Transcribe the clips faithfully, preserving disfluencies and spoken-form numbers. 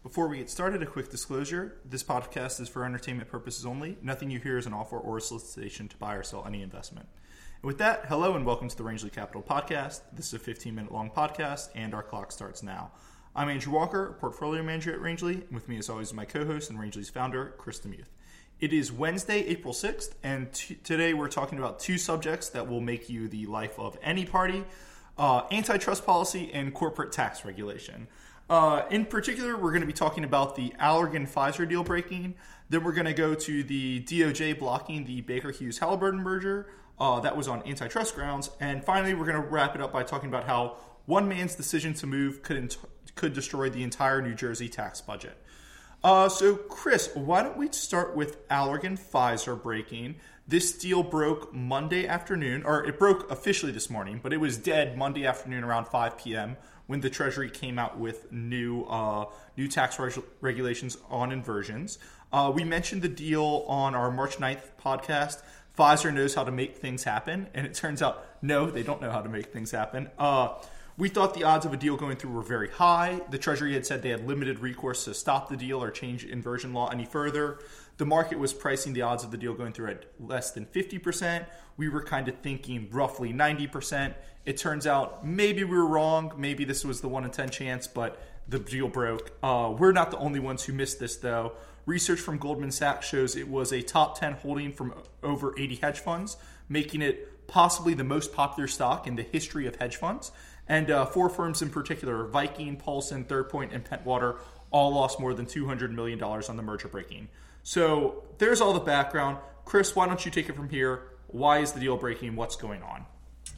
Before we get started, a quick disclosure. This podcast is for entertainment purposes only. Nothing you hear is an offer or a solicitation to buy or sell any investment. And with that, hello and welcome to the Rangeley Capital Podcast. This is a fifteen-minute long podcast, and our clock starts now. I'm Andrew Walker, Portfolio Manager at Rangeley, and with me as always is my co-host and Rangeley's founder, Chris Demuth. It is Wednesday, April sixth, and t- today we're talking about two subjects that will make you the life of any party, uh, antitrust policy and corporate tax regulation. Uh, in particular, we're going to be talking about the Allergan-Pfizer deal breaking. Then we're going to go to the D O J blocking the Baker Hughes-Halliburton merger. Uh, that was on antitrust grounds. And finally, we're going to wrap it up by talking about how one man's decision to move could ent- could destroy the entire New Jersey tax budget. Uh, so, Chris, why don't we start with Allergan-Pfizer breaking? This deal broke Monday afternoon, or it broke officially this morning, but it was dead Monday afternoon around five p.m. when the Treasury came out with new uh, new tax reg- regulations on inversions. Uh, we mentioned the deal on our March ninth podcast. Pfizer knows how to make things happen, and it turns out, no, they don't know how to make things happen. Uh, we thought the odds of a deal going through were very high. The Treasury had said they had limited recourse to stop the deal or change inversion law any further. The market was pricing the odds of the deal going through at less than fifty percent. We were kind of thinking roughly ninety percent. It turns out maybe we were wrong. Maybe this was the one in ten chance, but the deal broke. Uh, we're not the only ones who missed this, though. Research from Goldman Sachs shows it was a top ten holding from over eighty hedge funds, making it possibly the most popular stock in the history of hedge funds. And uh, four firms in particular, Viking, Paulson, Third Point, and Pentwater, all lost more than two hundred million dollars on the merger breaking. So there's all the background. Chris, why don't you take it from here? Why is the deal breaking? What's going on?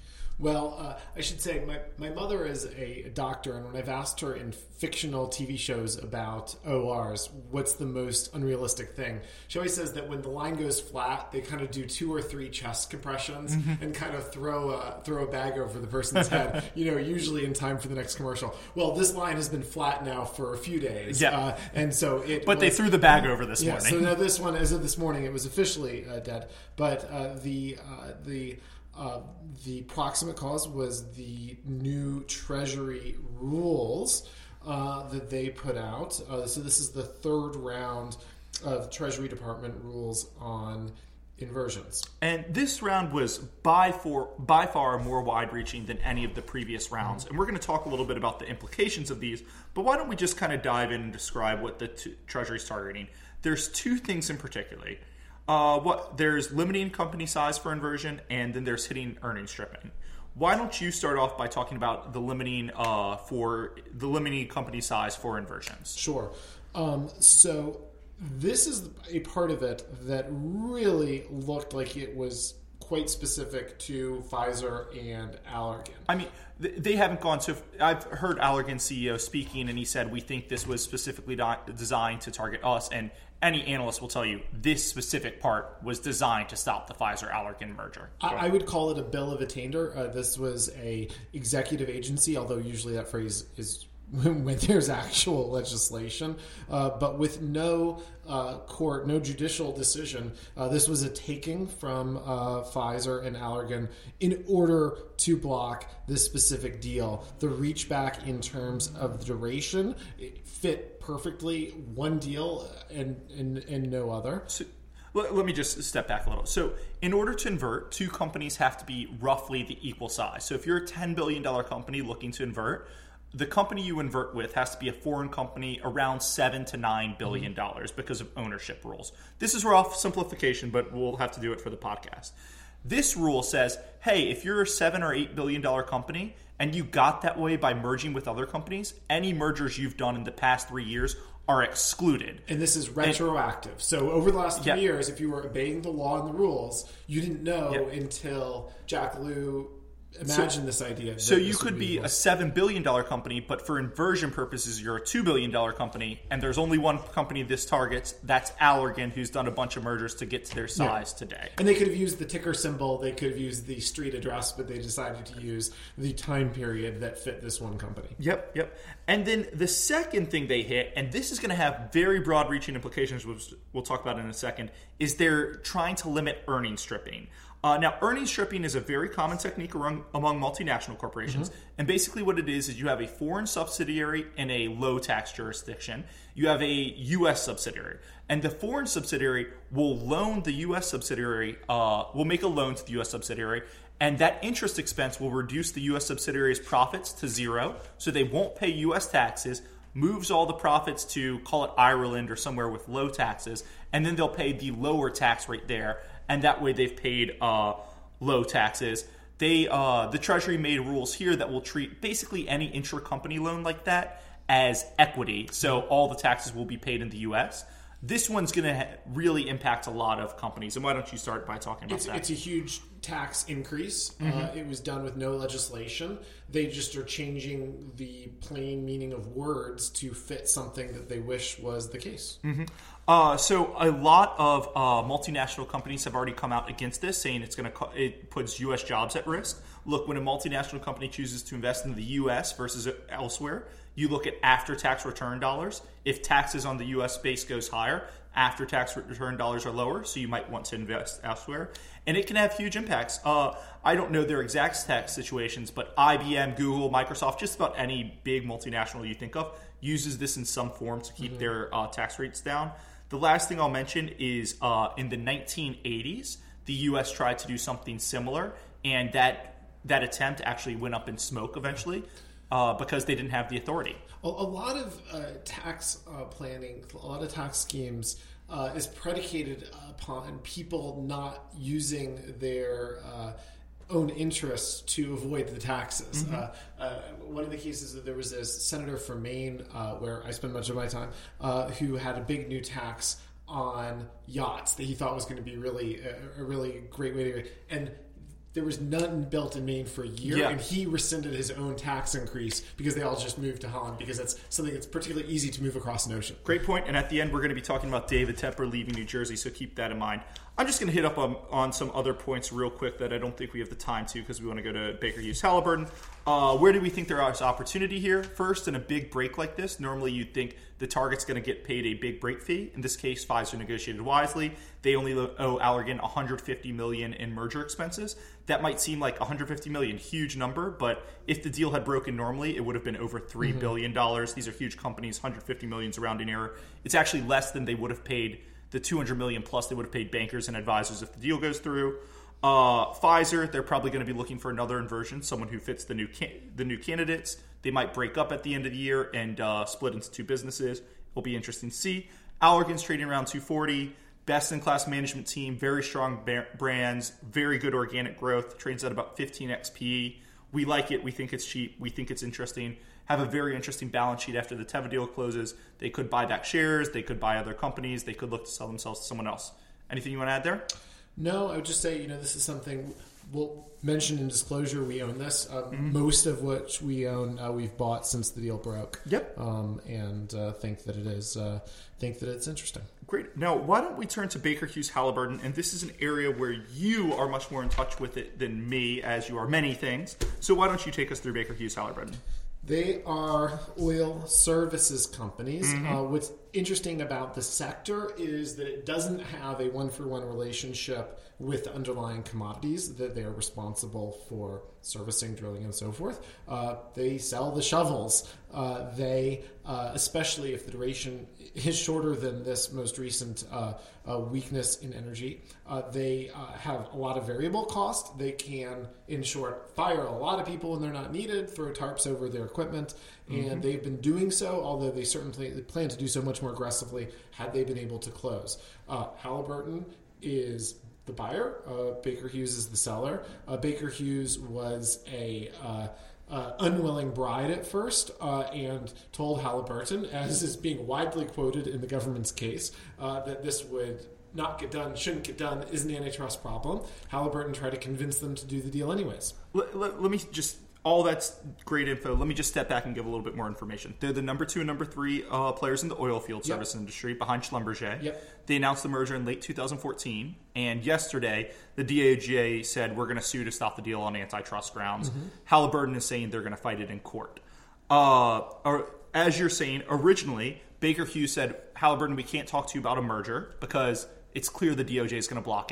Well, uh, I should say my, my mother is a doctor, and when I've asked her in fictional T V shows about O Rs, what's the most unrealistic thing, she always says that when the line goes flat, they kind of do two or three chest compressions mm-hmm. and kind of throw a, throw a bag over the person's head, you know, usually in time for the next commercial. Well, this line has been flat now for a few days. Yeah. Uh, and so it But was, they threw the bag over this yeah, morning. So now this one, as of this morning, it was officially uh, dead. But uh, the uh, the... Uh, the proximate cause was the new Treasury rules uh, that they put out. Uh, so this is the third round of Treasury Department rules on inversions. And this round was by, for, by far more wide-reaching than any of the previous rounds. Mm-hmm. And we're going to talk a little bit about the implications of these, but why don't we just kind of dive in and describe what the t- Treasury's targeting. There's two things in particular. Uh, what there's limiting company size for inversion, and then there's hitting earnings stripping. Why don't you start off by talking about the limiting uh, for the limiting company size for inversions? Sure. Um, so this is a part of it that really looked like it was quite specific to Pfizer and Allergan. I mean, they haven't gone so. I've heard Allergan C E O speaking, and he said we think this was specifically designed to target us, and any analyst will tell you this specific part was designed to stop the Pfizer-Allergan merger. I, I would call it a bill of attainder. Uh, this was a executive agency, although usually that phrase is when there's actual legislation, uh, but with no uh, court, no judicial decision. Uh, this was a taking from uh, Pfizer and Allergan in order to block this specific deal. The reach back in terms of the duration it fit perfectly, one deal and, and, and no other. So, let, let me just step back a little. So in order to invert, two companies have to be roughly the equal size. So if you're a ten billion dollars company looking to invert, the company you invert with has to be a foreign company around seven to nine billion dollars mm-hmm. because of ownership rules. This is rough simplification, but we'll have to do it for the podcast. This rule says, hey, if you're a seven or eight billion dollars company and you got that way by merging with other companies, any mergers you've done in the past three years are excluded. And this is retroactive. And, so over the last three yeah. years, if you were obeying the law and the rules, you didn't know yeah. until Jack Lew Imagine so, this idea. So you could be a seven billion dollars company, but for inversion purposes, you're a two billion dollars company, and there's only one company this targets. That's Allergan, who's done a bunch of mergers to get to their size yeah. today. And they could have used the ticker symbol. They could have used the street address, but they decided to use the time period that fit this one company. Yep, yep. And then the second thing they hit, and this is going to have very broad-reaching implications, which we'll talk about in a second, is they're trying to limit earnings stripping. Uh, now, earnings stripping is a very common technique among, among multinational corporations. Mm-hmm. And basically what it is is you have a foreign subsidiary in a low-tax jurisdiction. You have a U S subsidiary. And the foreign subsidiary will loan the U S subsidiary, uh, will make a loan to the U S subsidiary, and that interest expense will reduce the U S subsidiary's profits to zero, so they won't pay U S taxes, moves all the profits to, call it Ireland or somewhere with low taxes, and then they'll pay the lower tax rate there, and that way they've paid uh, low taxes. They uh, the Treasury made rules here that will treat basically any intra-company loan like that as equity, so all the taxes will be paid in the U S. This one's going to ha- really impact a lot of companies, and why don't you start by talking about it's, that? It's a huge tax increase. Mm-hmm. Uh, it was done with no legislation. They just are changing the plain meaning of words to fit something that they wish was the case. Mm-hmm. Uh, so a lot of uh, multinational companies have already come out against this, saying it's going to co- it puts U S jobs at risk. Look, when a multinational company chooses to invest in the U S versus elsewhere, you look at after-tax return dollars. If taxes on the U S base goes higher, after-tax return dollars are lower, so you might want to invest elsewhere. And it can have huge impacts. Uh, I don't know their exact tax situations, but I B M, Google, Microsoft, just about any big multinational you think of uses this in some form to keep mm-hmm. their uh, tax rates down. The last thing I'll mention is uh, in the nineteen eighties, the U S tried to do something similar, and that that attempt actually went up in smoke eventually uh, because they didn't have the authority. A, a lot of uh, tax uh, planning, a lot of tax schemes uh, is predicated upon people not using their uh, own interests to avoid the taxes. Mm-hmm. Uh, uh, one of the cases that there was a senator from Maine, uh, where I spend much of my time, uh, who had a big new tax on yachts that he thought was going to be really a, a really great way to, and there was none built in Maine for a year, yeah. and he rescinded his own tax increase because they all just moved to Holland because that's something that's particularly easy to move across an ocean. Great point. And at the end, we're going to be talking about David Tepper leaving New Jersey, so keep that in mind. I'm just going to hit up on, on some other points real quick that I don't think we have the time to because we want to go to Baker Hughes Halliburton. Uh, where do we think there is opportunity here? First, in a big break like this, normally you'd think the target's going to get paid a big break fee. In this case, Pfizer negotiated wisely. They only owe Allergan one hundred fifty million dollars in merger expenses. That might seem like one hundred fifty million dollars, huge number, but if the deal had broken normally, it would have been over three mm-hmm. billion dollars. These are huge companies, one hundred fifty million dollars is a rounding error. It's actually less than they would have paid the two hundred million dollars plus they would have paid bankers and advisors if the deal goes through. Uh, Pfizer, they're probably going to be looking for another inversion, someone who fits the new can- the new candidates. They might break up at the end of the year and uh, split into two businesses. It'll be interesting to see. Allergan's trading around two forty. Best-in-class management team, very strong ba- brands, very good organic growth, trades at about fifteen x P E. We like it. We think it's cheap. We think it's interesting. Have a very interesting balance sheet after the Teva deal closes. They could buy back shares. They could buy other companies. They could look to sell themselves to someone else. Anything you want to add there? No, I would just say, you know, this is something we'll mention in disclosure. We own this. Um, mm-hmm. Most of which we own, uh, we've bought since the deal broke. Yep. Um, and uh, think that it is, uh, think that it's interesting. Great. Now, why don't we turn to Baker Hughes Halliburton? And this is an area where you are much more in touch with it than me, as you are many things. So why don't you take us through Baker Hughes Halliburton? They are oil services companies. Mm-hmm. Uh, what's interesting about the sector is that it doesn't have a one-for-one relationship with the underlying commodities that they are responsible for servicing, drilling, and so forth. Uh, they sell the shovels. Uh, they, uh, especially if the duration is shorter than this most recent uh, uh, weakness in energy, uh, they uh, have a lot of variable cost. They can, in short, fire a lot of people when they're not needed, throw tarps over their equipment, and mm-hmm. they've been doing so, although they certainly plan to do so much more aggressively had they been able to close. Uh, Halliburton is the buyer. Uh, Baker Hughes is the seller. Uh, Baker Hughes was a uh, uh, unwilling bride at first uh, and told Halliburton, as is being widely quoted in the government's case, uh, that this would not get done, shouldn't get done, is an antitrust problem. Halliburton tried to convince them to do the deal anyways. Let, let, let me just... All that's great info. Let me just step back and give a little bit more information. They're the number two and number three uh, players in the oil field service yep. industry behind Schlumberger. Yep. They announced the merger in late two thousand fourteen, and yesterday the D O J said we're going to sue to stop the deal on antitrust grounds. Mm-hmm. Halliburton is saying they're going to fight it in court. Uh, or, as you're saying, originally Baker Hughes said, Halliburton, we can't talk to you about a merger because it's clear the D O J is going to block it.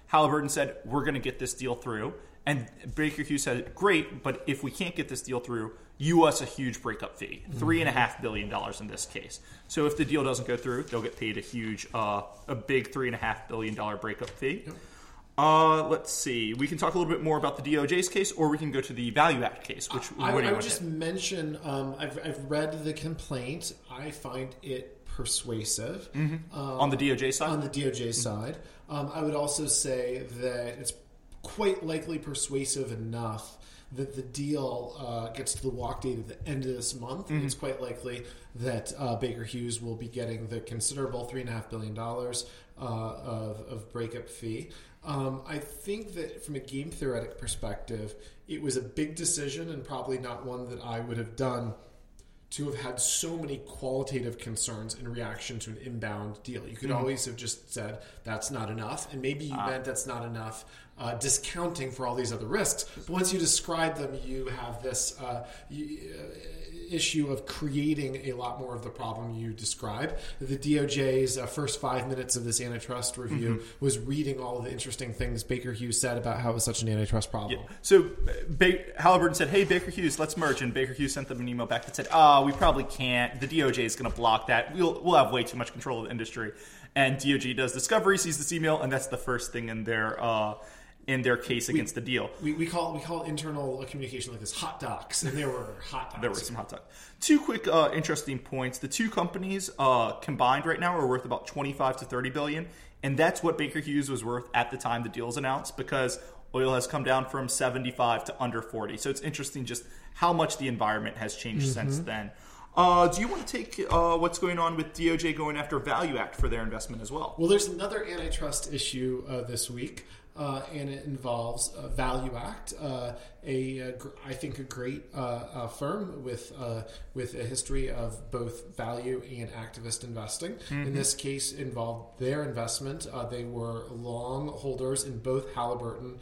Halliburton said, we're going to get this deal through. And Baker Hughes said, great, but if we can't get this deal through, you owe us a huge breakup fee, three and a half billion dollars in this case. So if the deal doesn't go through, they'll get paid a huge, uh, a big three and a half billion dollar breakup fee. Yep. Uh, let's see. We can talk a little bit more about the D O J's case, or we can go to the Value Act case. Which I, what do I you would want just to mention. Um, I've I've read the complaint. I find it persuasive mm-hmm. um, on the D O J side. On the D O J mm-hmm. side, um, I would also say that it's quite likely persuasive enough that the deal uh, gets to the walk date at the end of this month. Mm-hmm. It's quite likely that uh, Baker Hughes will be getting the considerable three and a half billion dollars uh, of, of breakup fee. Um, I think that from a game theoretic perspective, it was a big decision and probably not one that I would have done to have had so many qualitative concerns in reaction to an inbound deal. You could mm-hmm. always have just said, that's not enough. And maybe you uh, meant that's not enough, uh, discounting for all these other risks. But once you describe them, you have this uh, you, uh, issue of creating a lot more of the problem you describe. The D O J's uh, first five minutes of this antitrust review mm-hmm. was reading all of the interesting things Baker Hughes said about how it was such an antitrust problem. Yeah. So ba- Halliburton said, hey, Baker Hughes, let's merge. And Baker Hughes sent them an email back that said, oh, we probably can't. The D O J is going to block that. We'll, we'll have way too much control of the industry. And D O J does discovery, sees this email, and that's the first thing in their uh, in their case against we, the deal. We, we call we call internal communication like this hot docs, and there were hot docs. There were some hot docs. Two quick uh, interesting points. The two companies uh, combined right now are worth about twenty-five to thirty billion, and that's what Baker Hughes was worth at the time the deal was announced, because oil has come down from seventy-five to under forty. So it's interesting just how much the environment has changed mm-hmm. since then. Uh, do you want to take uh, what's going on with D O J going after Value Act for their investment as well? Well, there's another antitrust issue uh, this week, uh, and it involves uh, Value Act, uh, a, a gr- I think a great uh, uh, firm with uh, with a history of both value and activist investing. Mm-hmm. In this case, involved their investment. Uh, they were long holders in both Halliburton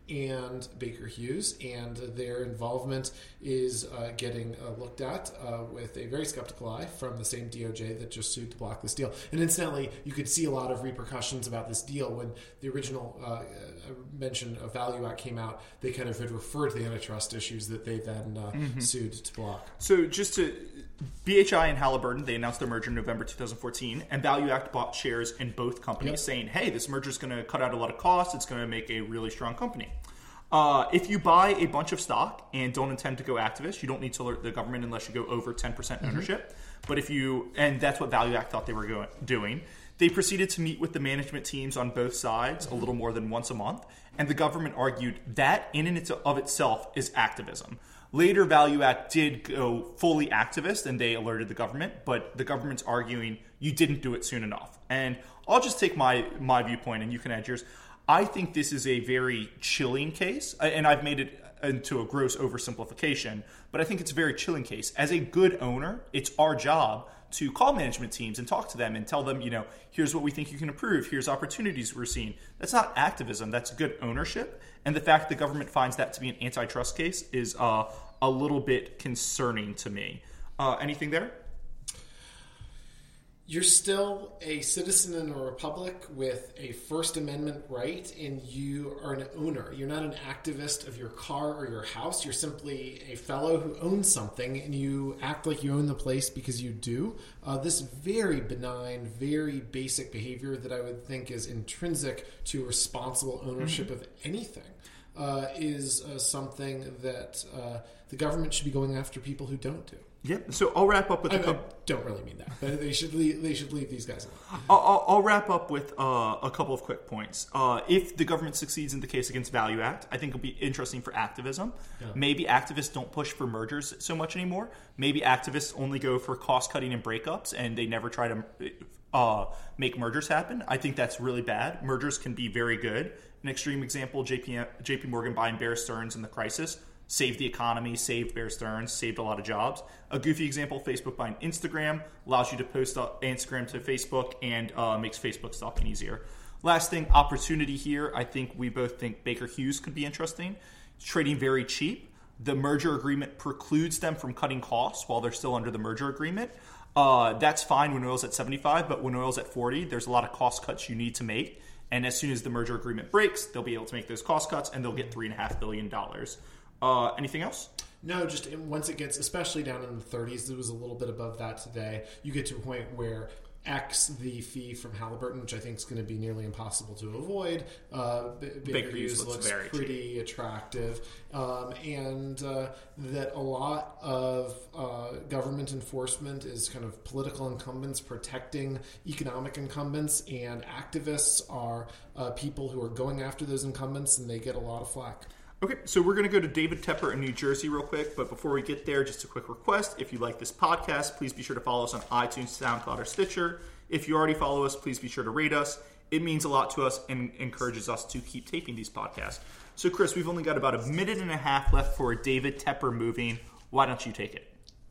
and Baker Hughes, and their involvement is uh, getting uh, looked at uh, with a very skeptical eye from the same D O J that just sued to block this deal. And incidentally, you could see a lot of repercussions about this deal when the original uh, mention of Value Act came out. They kind of had referred to the antitrust issues that they then uh, mm-hmm. sued to block. So just to B H I and Halliburton, they announced their merger in November twenty fourteen, and Value Act bought shares in both companies, yep. saying, hey, this merger is going to cut out a lot of costs. It's going to make a really strong company. Uh, if you buy a bunch of stock and don't intend to go activist, you don't need to alert the government unless you go over ten percent ownership. Mm-hmm. But if you, and that's what Value Act thought they were going, doing, they proceeded to meet with the management teams on both sides a little more than once a month, and the government argued that in and of itself is activism. Later, Value Act did go fully activist, and they alerted the government, but the government's arguing you didn't do it soon enough. And I'll just take my, my viewpoint, and you can add yours. I think this is a very chilling case, and I've made it into a gross oversimplification, but I think it's a very chilling case. As a good owner, it's our job to call management teams and talk to them and tell them, you know, here's what we think you can improve. Here's opportunities we're seeing. That's not activism. That's good ownership. And the fact the government finds that to be an antitrust case is uh, a little bit concerning to me. Uh, anything there? You're still a citizen in a republic with a First Amendment right, and you are an owner. You're not an activist of your car or your house. You're simply a fellow who owns something, and you act like you own the place because you do. Uh, this very benign, very basic behavior that I would think is intrinsic to responsible ownership mm-hmm. of anything uh, is uh, something that uh, the government should be going after people who don't do. Yep. So I'll wrap up with I, a couple. I don't really mean that, but they should leave, they should leave these guys alone. I'll, I'll, I'll wrap up with uh, a couple of quick points. Uh, if the government succeeds in the case against Value Act, I think it'll be interesting for activism. Yeah. Maybe activists don't push for mergers so much anymore. Maybe activists only go for cost cutting and breakups, and they never try to uh, make mergers happen. I think that's really bad. Mergers can be very good. An extreme example: J P J P Morgan buying Bear Stearns in the crisis. Saved the economy, saved Bear Stearns, saved a lot of jobs. A goofy example, Facebook buying Instagram, allows you to post Instagram to Facebook and uh, makes Facebook stalking easier. Last thing, opportunity here. I think we both think Baker Hughes could be interesting. It's trading very cheap. The merger agreement precludes them from cutting costs while they're still under the merger agreement. Uh, that's fine when oil's at seventy-five, but when oil's at forty, there's a lot of cost cuts you need to make. And as soon as the merger agreement breaks, they'll be able to make those cost cuts, and they'll get three point five billion dollars. Uh, anything else? No, just once it gets, especially down in the thirties, it was a little bit above that today, you get to a point where X the fee from Halliburton, which I think is going to be nearly impossible to avoid. Uh, Baker, Baker Hughes looks, looks very pretty cheap. attractive. Um, and uh, that a lot of uh, government enforcement is kind of political incumbents protecting economic incumbents, and activists are uh, people who are going after those incumbents, and they get a lot of flack. Okay, so we're going to go to David Tepper in New Jersey real quick, but before we get there, just a quick request. If you like this podcast, please be sure to follow us on iTunes, SoundCloud, or Stitcher. If you already follow us, please be sure to rate us. It means a lot to us and encourages us to keep taping these podcasts. So, Chris, we've only got about a minute and a half left for a David Tepper moving. Why don't you take it?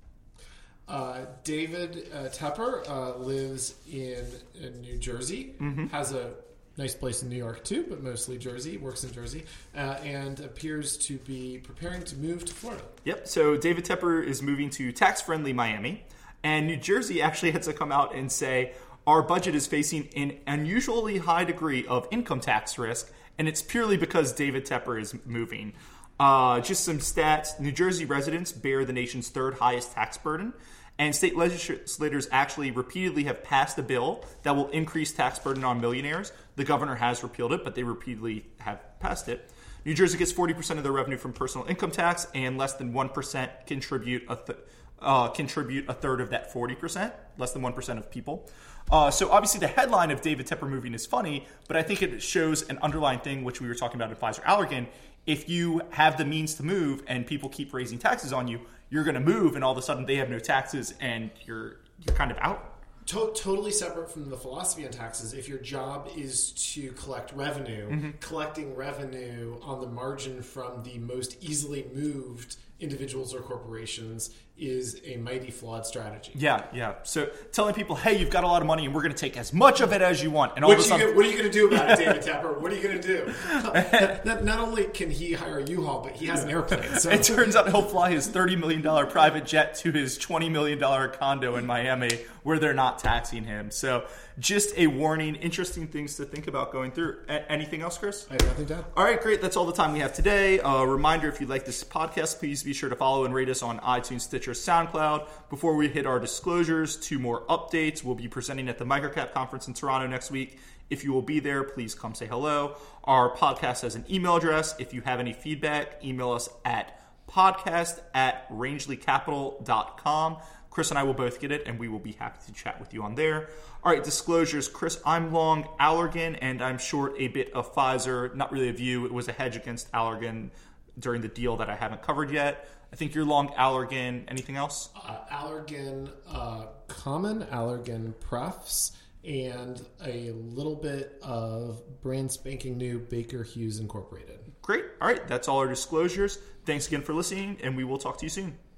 Uh, David uh, Tepper uh, lives in, in New Jersey, mm-hmm. has a nice place in New York too, but mostly Jersey, works in Jersey, uh, and appears to be preparing to move to Florida. Yep, so David Tepper is moving to tax-friendly Miami, and New Jersey actually had to come out and say, our budget is facing an unusually high degree of income tax risk, and it's purely because David Tepper is moving. Uh, just some stats, New Jersey residents bear the nation's third highest tax burden, and state legislators actually repeatedly have passed a bill that will increase tax burden on millionaires. The governor has repealed it, but they repeatedly have passed it. New Jersey gets forty percent of their revenue from personal income tax, and less than one percent contribute a, th- uh, contribute a third of that forty percent, less than one percent of people. Uh, so obviously the headline of David Tepper moving is funny, but I think it shows an underlying thing, which we were talking about in Pfizer-Allergan. If you have the means to move and people keep raising taxes on you, you're going to move, and all of a sudden they have no taxes, and you're you're kind of out. To- totally separate from the philosophy on taxes. If your job is to collect revenue, mm-hmm. collecting revenue on the margin from the most easily moved individuals or corporations is a mighty flawed strategy. Yeah, yeah. So telling people, hey, you've got a lot of money and we're going to take as much of it as you want. And all what, of a sudden, you, what are you going to do about it, David Tepper? What are you going to do? not, not only can he hire a U-Haul, but he has an airplane. So. It turns out he'll fly his thirty million dollars private jet to his twenty million dollars condo in Miami where they're not taxing him. So just a warning, interesting things to think about going through. A- anything else, Chris? I have nothing to add. All right, great. That's all the time we have today. A uh, reminder, if you like this podcast, please be sure to follow and rate us on iTunes, Stitcher, SoundCloud. Before we hit our disclosures, two more updates. We'll be presenting at the Microcap Conference in Toronto next week. If you will be there, please come say hello. Our podcast has an email address. If you have any feedback, email us at podcast at rangeley capital dot com. Chris and I will both get it, and we will be happy to chat with you on there. All right, disclosures. Chris, I'm long Allergan, and I'm short a bit of Pfizer. Not really a view. It was a hedge against Allergan during the deal that I haven't covered yet. I think you're long Allergan. Anything else? Uh, Allergan uh, Common, Allergan Prefs, and a little bit of brand spanking new Baker Hughes Incorporated. Great. All right, that's all our disclosures. Thanks again for listening, and we will talk to you soon.